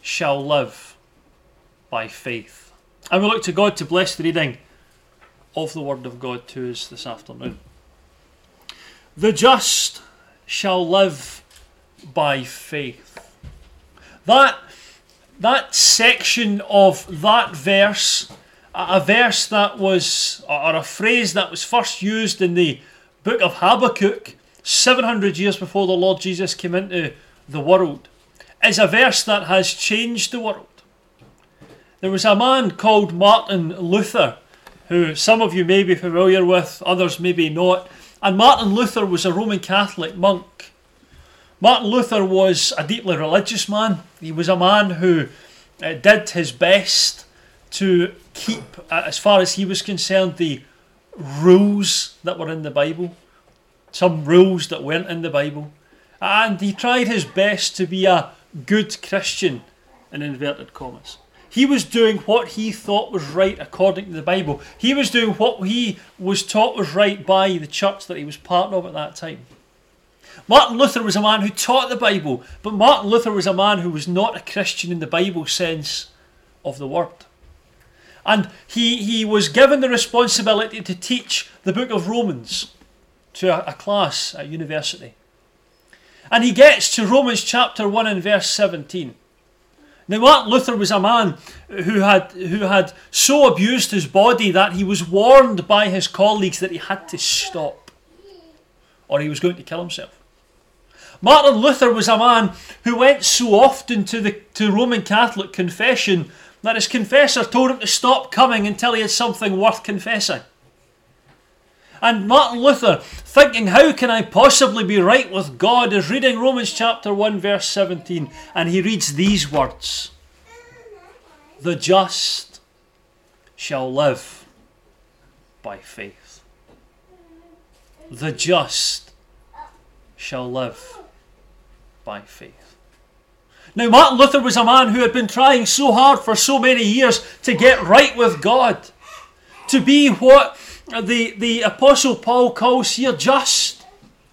shall live by faith. And we look to God to bless the reading of the Word of God to us this afternoon. The just shall live by faith. That section of that verse, a verse that was, or a phrase that was first used in the book of Habakkuk 700 years before the Lord Jesus came into the world, is a verse that has changed the world. There was a man called Martin Luther, who some of you may be familiar with, others maybe not. And Martin Luther was a Roman Catholic monk. Martin Luther was a deeply religious man. He was a man who did his best to keep, as far as he was concerned, the rules that were in the Bible. Some rules that weren't in the Bible. And he tried his best to be a good Christian, in inverted commas. He was doing what he thought was right according to the Bible. He was doing what he was taught was right by the church that he was part of at that time. Martin Luther was a man who taught the Bible, but Martin Luther was a man who was not a Christian in the Bible sense of the word. And he was given the responsibility to teach the book of Romans to a class at university. And he gets to Romans chapter 1 and verse 17. Now, Martin Luther was a man who had so abused his body that he was warned by his colleagues that he had to stop, or he was going to kill himself. Martin Luther was a man who went so often to Roman Catholic confession that his confessor told him to stop coming until he had something worth confessing. And Martin Luther, thinking, how can I possibly be right with God, is reading Romans chapter 1 verse 17, and he reads these words: the just shall live by faith. The just shall live by faith. Now, Martin Luther was a man who had been trying so hard for so many years to get right with God, to be what the Apostle Paul calls here just.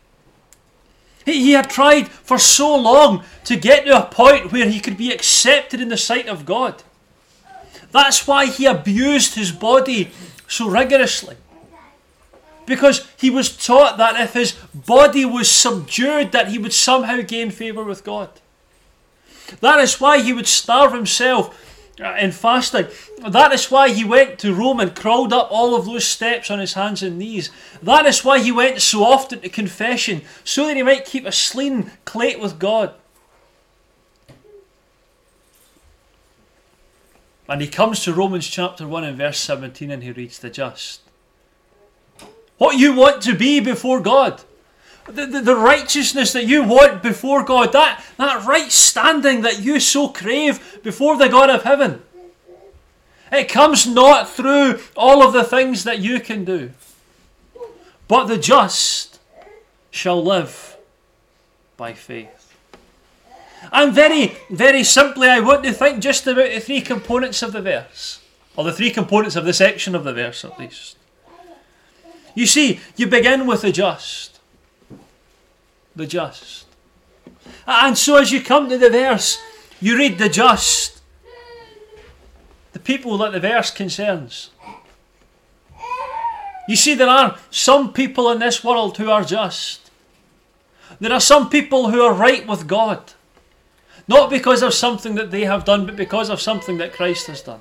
He had tried for so long to get to a point where he could be accepted in the sight of God. That's why he abused his body so rigorously. Because he was taught that if his body was subdued, that he would somehow gain favour with God. That is why he would starve himself in fasting. That is why he went to Rome and crawled up all of those steps on his hands and knees. That is why he went so often to confession, so that he might keep a clean plate with God. And he comes to Romans chapter 1 and verse 17 and he reads the just. What you want to be before God. The righteousness that you want before God, that right standing that you so crave before the God of heaven. It comes not through all of the things that you can do, but the just shall live by faith. And very, very simply, I want to think just about the three components of the verse, or the three components of the section of the verse at least. You see, you begin with the just. The just. And so as you come to the verse, you read the just. The people that the verse concerns. You see, there are some people in this world who are just. There are some people who are right with God. Not because of something that they have done, but because of something that Christ has done.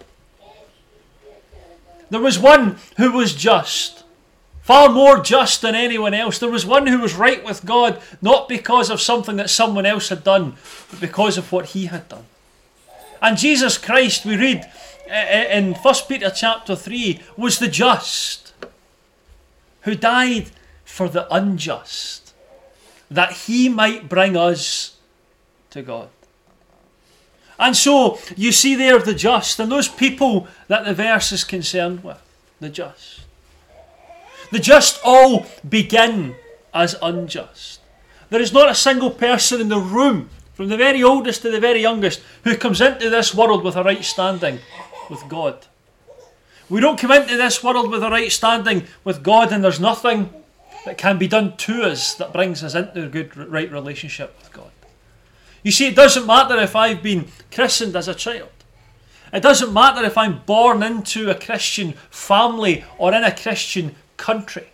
There was one who was just. Far more just than anyone else. There was one who was right with God, not because of something that someone else had done, but because of what he had done. And Jesus Christ, we read in 1 Peter chapter 3, was the just, who died for the unjust, that he might bring us to God. And so, you see there the just, and those people that the verse is concerned with, the just. The just all begin as unjust. There is not a single person in the room, from the very oldest to the very youngest, who comes into this world with a right standing with God. We don't come into this world with a right standing with God, and there's nothing that can be done to us that brings us into a good, right relationship with God. You see, it doesn't matter if I've been christened as a child. It doesn't matter if I'm born into a Christian family or in a Christian country.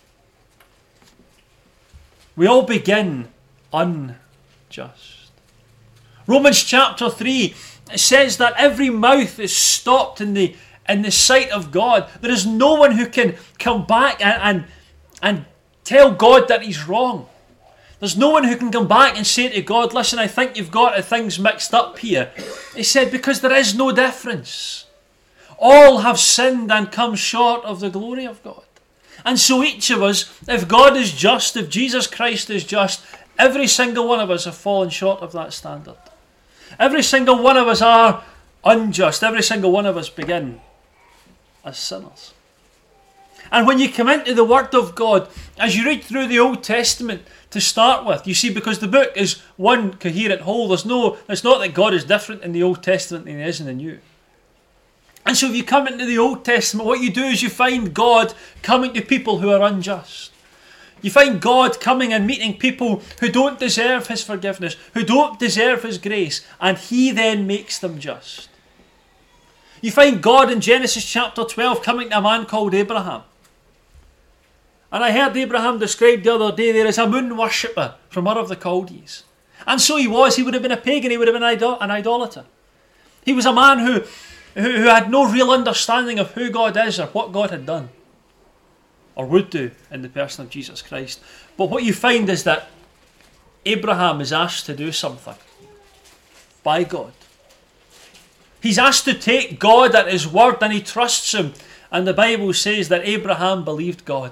We all begin unjust. Romans chapter 3 says that every mouth is stopped in the sight of God. There is no one who can come back and tell God that he's wrong. There's no one who can come back and say to God, listen, I think you've got things mixed up here. He said, because there is no difference. All have sinned and come short of the glory of God. And so each of us, if God is just, if Jesus Christ is just, every single one of us have fallen short of that standard. Every single one of us are unjust. Every single one of us begin as sinners. And when you come into the Word of God, as you read through the Old Testament to start with, you see, because the book is one coherent whole, it's not that God is different in the Old Testament than he is in the New. And so if you come into the Old Testament, what you do is you find God coming to people who are unjust. You find God coming and meeting people who don't deserve his forgiveness, who don't deserve his grace, and he then makes them just. You find God in Genesis chapter 12 coming to a man called Abraham. And I heard Abraham described the other day there as a moon worshipper from Ur of the Chaldees. And so he was. He would have been a pagan. He would have been an idolater. He was a man who had no real understanding of who God is or what God had done or would do in the person of Jesus Christ. But what you find is that Abraham is asked to do something by God. He's asked to take God at his word, and he trusts him. And the Bible says that Abraham believed God,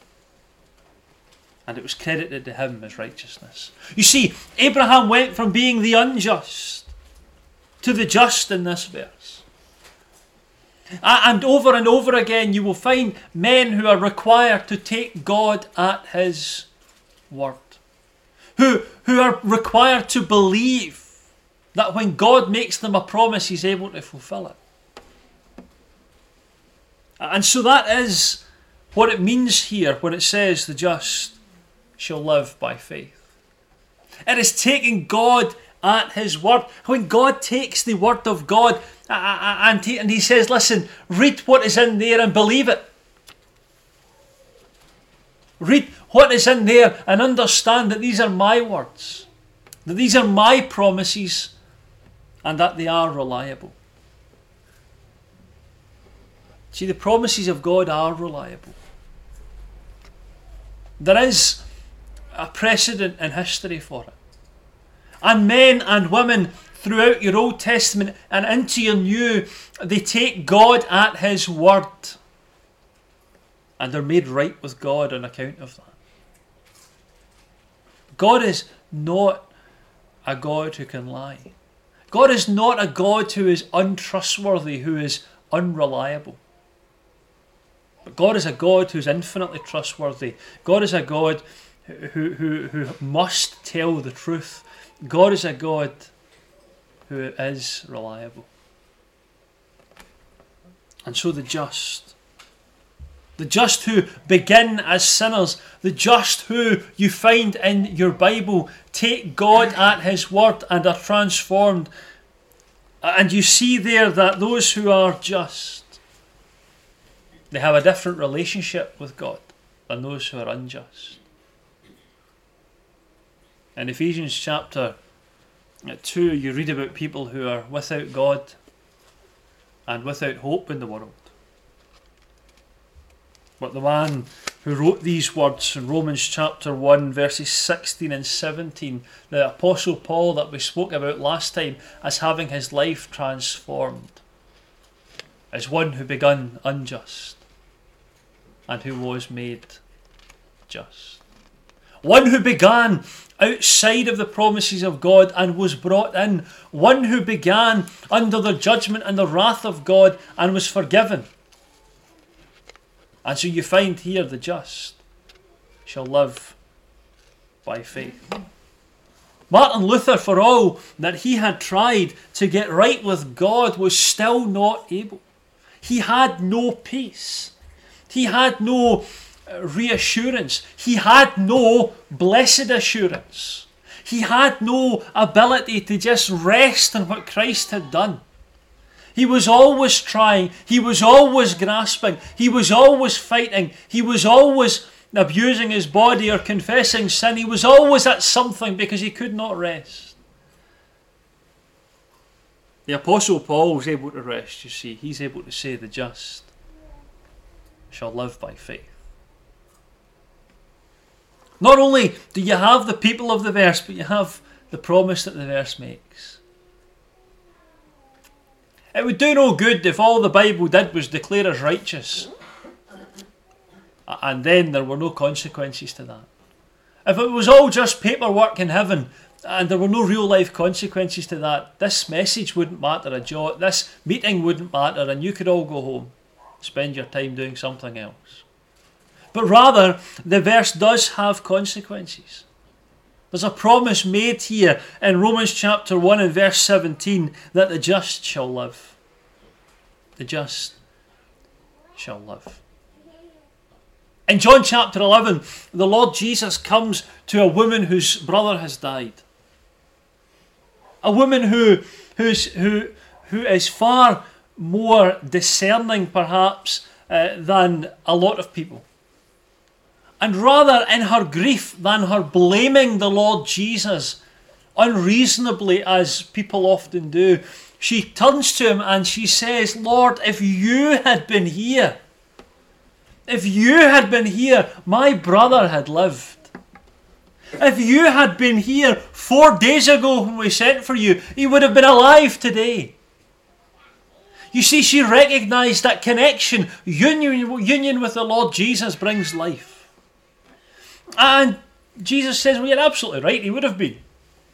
and it was credited to him as righteousness. You see, Abraham went from being the unjust to the just in this verse. And over again you will find men who are required to take God at his word. Who are required to believe that when God makes them a promise, he's able to fulfill it. And so that is what it means here when it says the just shall live by faith. It is taking God at his word. When God takes the word of God and he says, listen, read what is in there and believe it. Read what is in there and understand that these are my words, that these are my promises, and that they are reliable. See, the promises of God are reliable. There is a precedent in history for it. And men and women throughout your Old Testament and into your New, they take God at his word. And they're made right with God on account of that. God is not a God who can lie. God is not a God who is untrustworthy, who is unreliable. But God is a God who is infinitely trustworthy. God is a God who must tell the truth. God is a God who is reliable. And so the just who begin as sinners, the just who you find in your Bible take God at his word and are transformed. And you see there that those who are just, they have a different relationship with God than those who are unjust. In Ephesians chapter 2, you read about people who are without God and without hope in the world. But the man who wrote these words in Romans chapter 1 verses 16 and 17, the Apostle Paul that we spoke about last time as having his life transformed, is one who begun unjust and who was made just. One who began outside of the promises of God and was brought in. One who began under the judgment and the wrath of God and was forgiven. And so you find here the just shall live by faith. Martin Luther, for all that he had tried to get right with God, was still not able. He had no peace. He had no reassurance. He had no blessed assurance. He had no ability to just rest in what Christ had done. He was always trying. He was always grasping. He was always fighting. He was always abusing his body or confessing sin. He was always at something because he could not rest. The Apostle Paul was able to rest, you see. He's able to say the just shall live by faith. Not only do you have the people of the verse, but you have the promise that the verse makes. It would do no good if all the Bible did was declare us righteous, and then there were no consequences to that. If it was all just paperwork in heaven, and there were no real life consequences to that, this message wouldn't matter a jot, this meeting wouldn't matter, and you could all go home, spend your time doing something else. But rather, the verse does have consequences. There's a promise made here in Romans chapter 1 and verse 17 that the just shall live. The just shall live. In John chapter 11, the Lord Jesus comes to a woman whose brother has died. A woman who is far more discerning perhaps than a lot of people. And rather in her grief than her blaming the Lord Jesus unreasonably, as people often do, she turns to him and she says, Lord, if you had been here, my brother had lived. If you had been here 4 days ago when we sent for you, he would have been alive today. You see, she recognised that connection, union with the Lord Jesus brings life. And Jesus says, well, you're absolutely right, he would have been.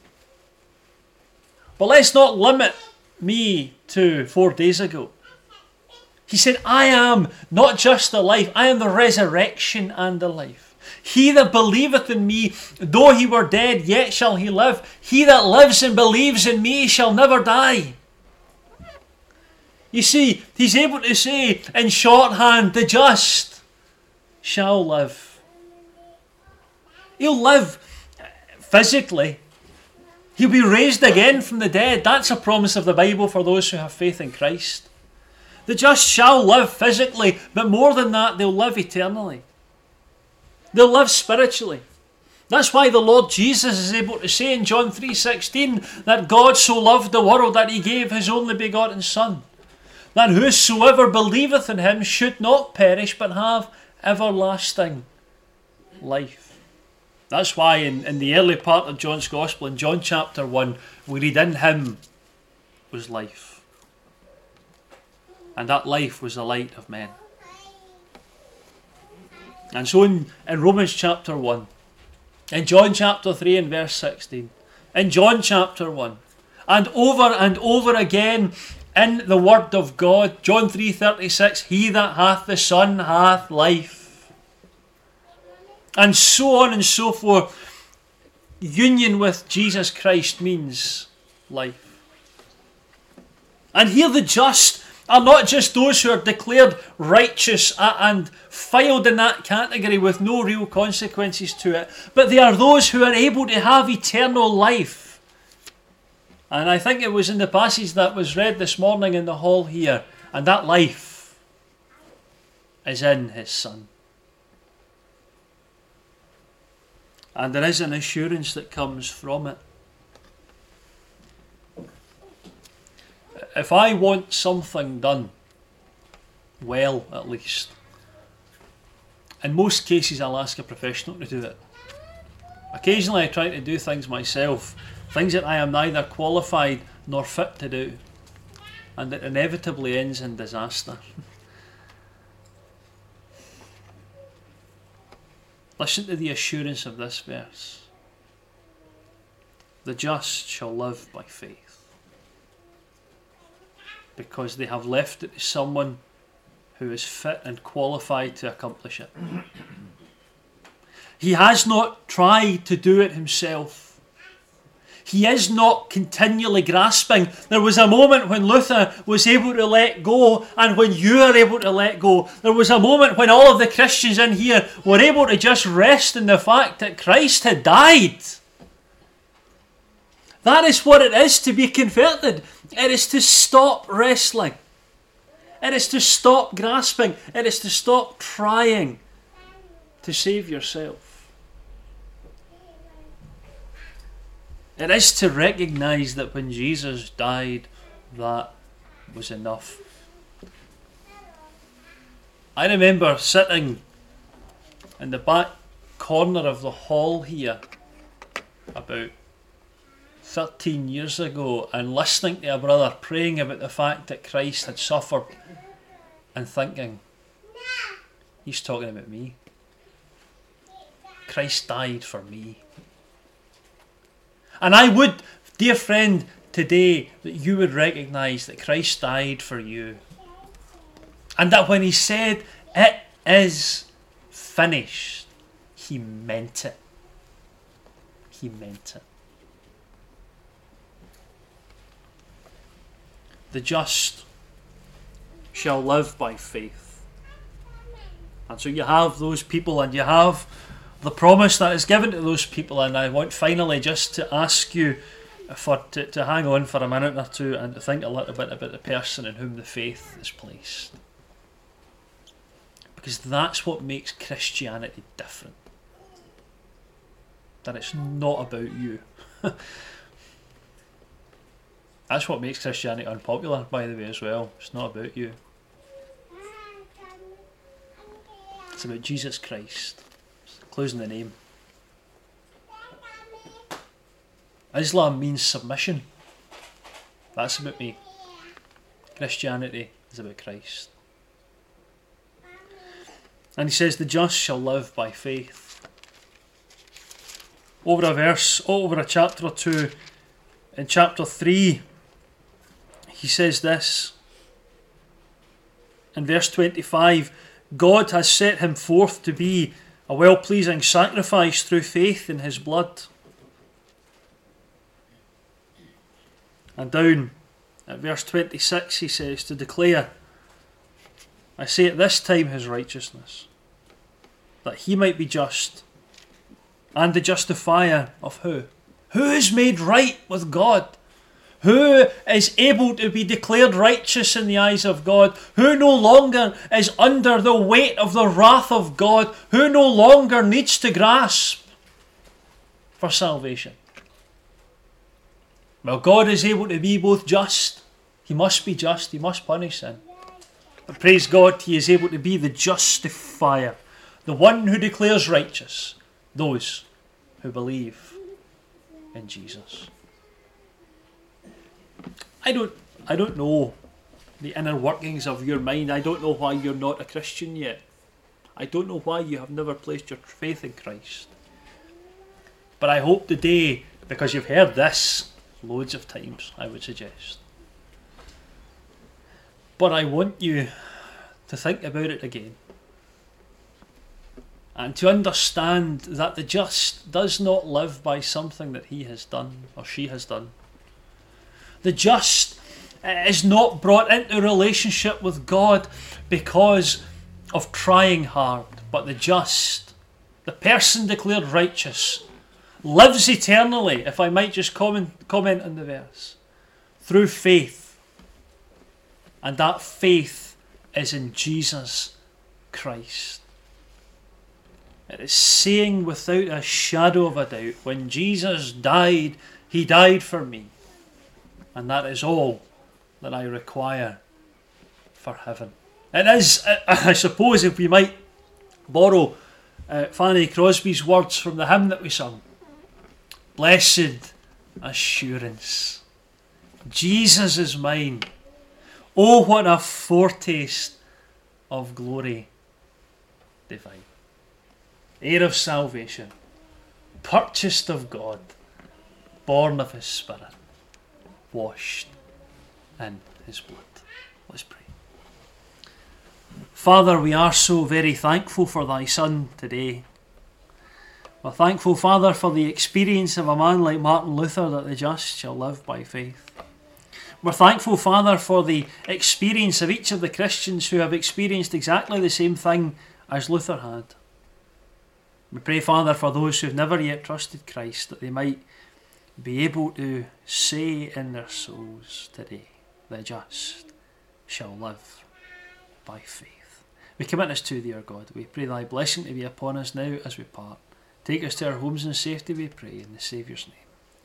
But let's not limit me to 4 days ago. He said, I am not just the life, I am the resurrection and the life. He that believeth in me, though he were dead, yet shall he live. He that lives and believes in me shall never die. You see, he's able to say in shorthand, the just shall live. He'll live physically. He'll be raised again from the dead. That's a promise of the Bible for those who have faith in Christ. The just shall live physically, but more than that, they'll live eternally. They'll live spiritually. That's why the Lord Jesus is able to say in John 3:16 that God so loved the world that he gave his only begotten Son, that whosoever believeth in him should not perish but have everlasting life. That's why in the early part of John's Gospel, in John chapter 1, we read, in him was life. And that life was the light of men. And so in Romans chapter 1, in John chapter 3 and verse 16, in John chapter 1, and over again in the Word of God, John 3:36, he that hath the Son hath life. And so on and so forth. Union with Jesus Christ means life. And here the just are not just those who are declared righteous and filed in that category with no real consequences to it, but they are those who are able to have eternal life. And I think it was in the passage that was read this morning in the hall here, and that life is in his Son. And there is an assurance that comes from it. If I want something done, well at least, in most cases I'll ask a professional to do it. Occasionally I try to do things myself, things that I am neither qualified nor fit to do, and it inevitably ends in disaster. Listen to the assurance of this verse. The just shall live by faith, because they have left it to someone who is fit and qualified to accomplish it. He has not tried to do it himself. He is not continually grasping. There was a moment when Luther was able to let go, and when you are able to let go. There was a moment when all of the Christians in here were able to just rest in the fact that Christ had died. That is what it is to be converted. It is to stop wrestling. It is to stop grasping. It is to stop trying to save yourself. It is to recognise that when Jesus died, that was enough. I remember sitting in the back corner of the hall here about 13 years ago and listening to a brother praying about the fact that Christ had suffered and thinking, he's talking about me. Christ died for me. And I would, dear friend, today that you would recognise that Christ died for you. And that when he said, "It is finished," he meant it. He meant it. The just shall live by faith. And so you have those people, and you have the promise that is given to those people. And I want finally just to ask you to hang on for a minute or two and to think a little bit about the person in whom the faith is placed. Because that's what makes Christianity different. That it's not about you. That's what makes Christianity unpopular, by the way, as well. It's not about you. It's about Jesus Christ. It's closing the name. Islam means submission. That's about me. Christianity is about Christ. And he says, the just shall live by faith. Over a chapter or two, in chapter 3, he says this. In verse 25, God has set him forth to be a well-pleasing sacrifice through faith in his blood. And down at verse 26 he says, to declare, I say at this time his righteousness, that he might be just, and the justifier of who? Who is made right with God? Who is able to be declared righteous in the eyes of God? Who no longer is under the weight of the wrath of God? Who no longer needs to grasp for salvation? Well, God is able to be both just. He must be just. He must punish sin. But praise God, he is able to be the justifier, the one who declares righteous those who believe in Jesus. I don't know the inner workings of your mind. I don't know why you're not a Christian yet. I don't know why you have never placed your faith in Christ. But I hope today, because you've heard this loads of times, I would suggest. But I want you to think about it again. And to understand that the just does not live by something that he has done or she has done. The just is not brought into relationship with God because of trying hard. But the just, the person declared righteous, lives eternally, if I might just comment on the verse, through faith. And that faith is in Jesus Christ. It is saying without a shadow of a doubt, when Jesus died, he died for me. And that is all that I require for heaven. It is, I suppose, if we might borrow Fanny Crosby's words from the hymn that we sung, blessed assurance, Jesus is mine. Oh, what a foretaste of glory divine. Heir of salvation, purchased of God, born of his Spirit, washed in his blood. Let's pray. Father, we are so very thankful for thy Son today. We're thankful, Father, for the experience of a man like Martin Luther, that the just shall live by faith. We're thankful, Father, for the experience of each of the Christians who have experienced exactly the same thing as Luther had. We pray, Father, for those who have never yet trusted Christ, that they might be able to say in their souls today, the just shall live by faith. We commit this to thee, our God. We pray thy blessing to be upon us now as we part. Take us to our homes in safety, we pray, in the Saviour's name.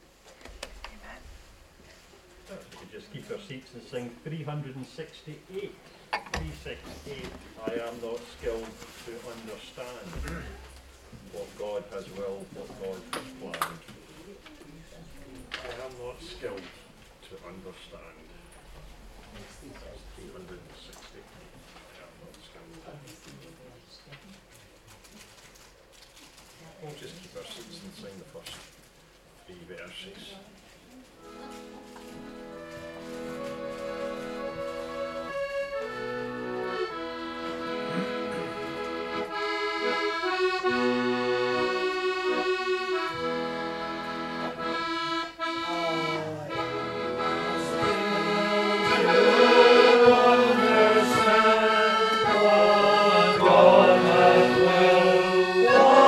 We could just keep our seats and sing 368. 368. I am not skilled to understand what God has willed, what God has planned. I am not skilled to understand. 360. I am not skilled. We'll just keep our seats and sing the first 3 verses.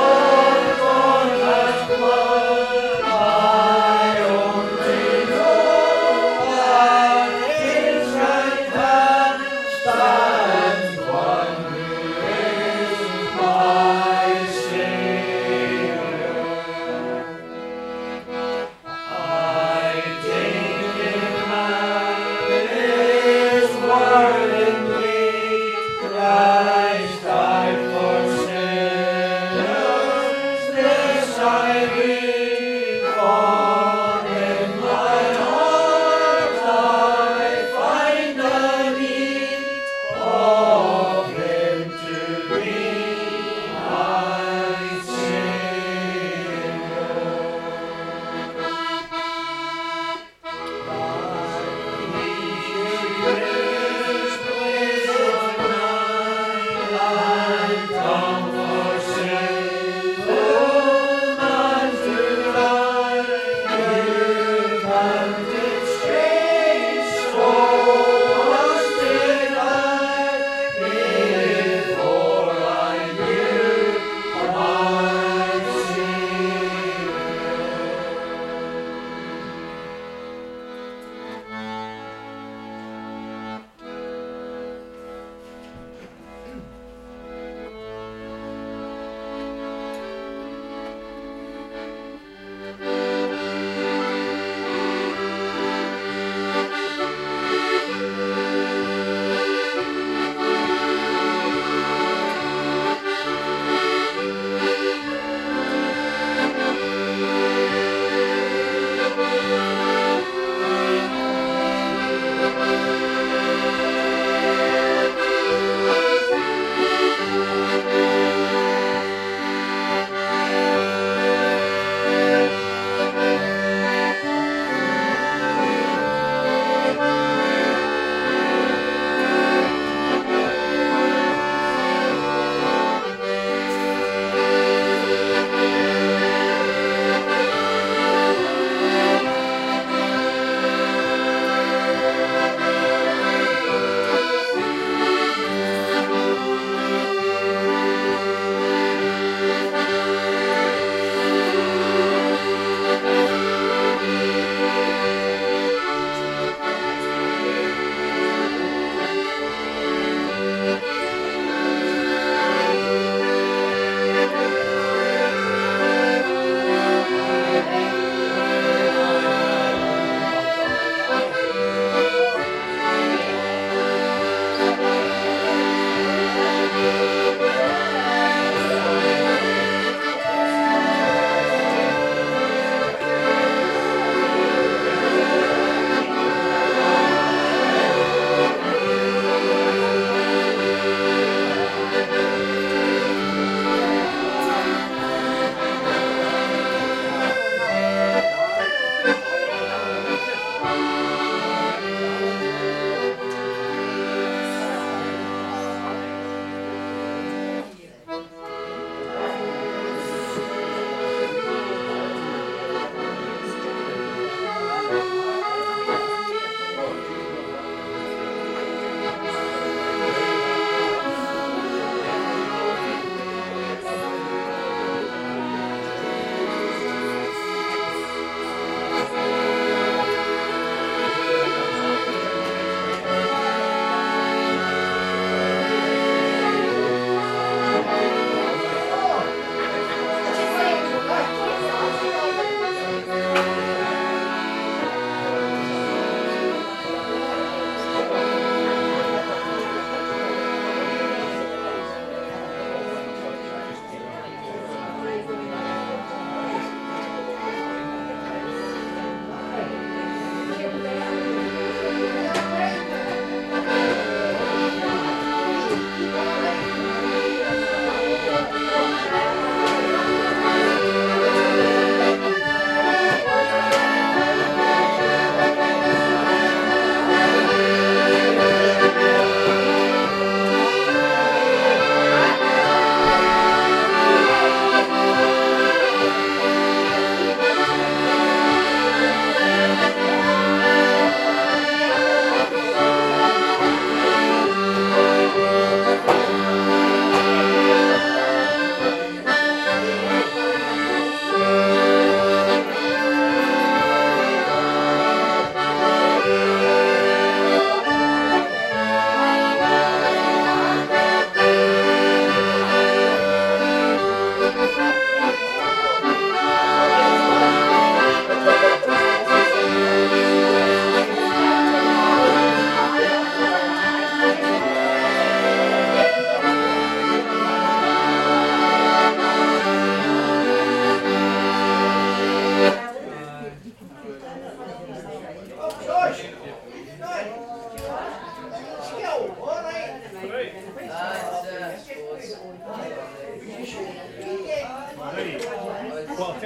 I only know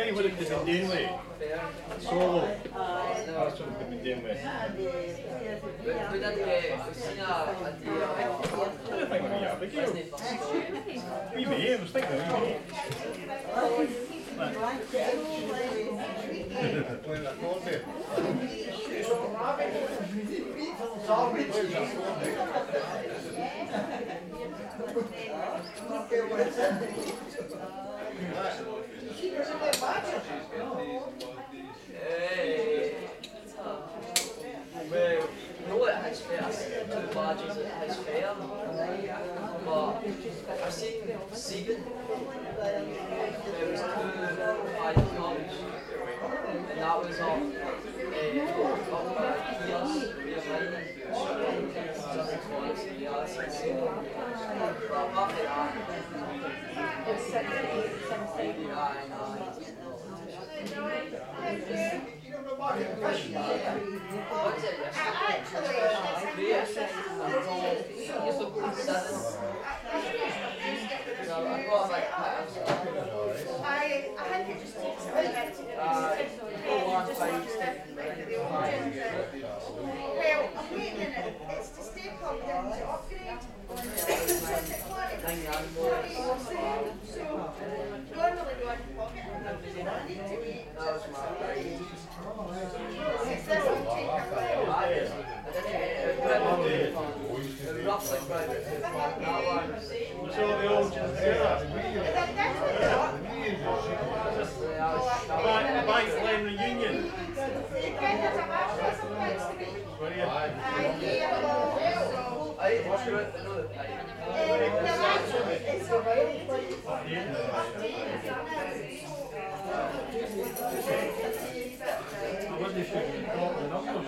you what it could be doing with? Solo. That's what it could be doing with. We may, I was thinking of Well, no, at his fair, I've seen 2 badges at his fair, but I've seen Stephen, there was 2 high clubs, and that was up by Kios, behind but apart from that, what is it yesterday? I think it just takes a bit to get well, I'm waiting in it. It's to stay plugged in to upgrade. So normally go in the pocket and I need to wait. It's this will take a while. Roughly so the old Bank Lane reunion. What they should report the numbers.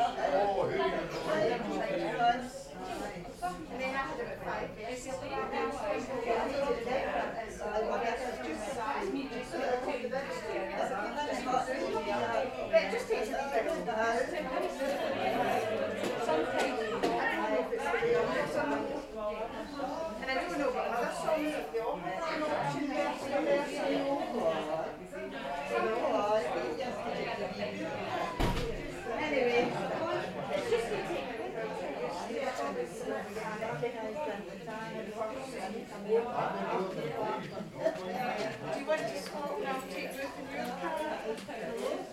And they have to do it 5 days. But it just takes a little bit. And I don't know about other songs if they all have an option there. Anyway, it's just going to take do you want to swap and I'll take Ruth and your card?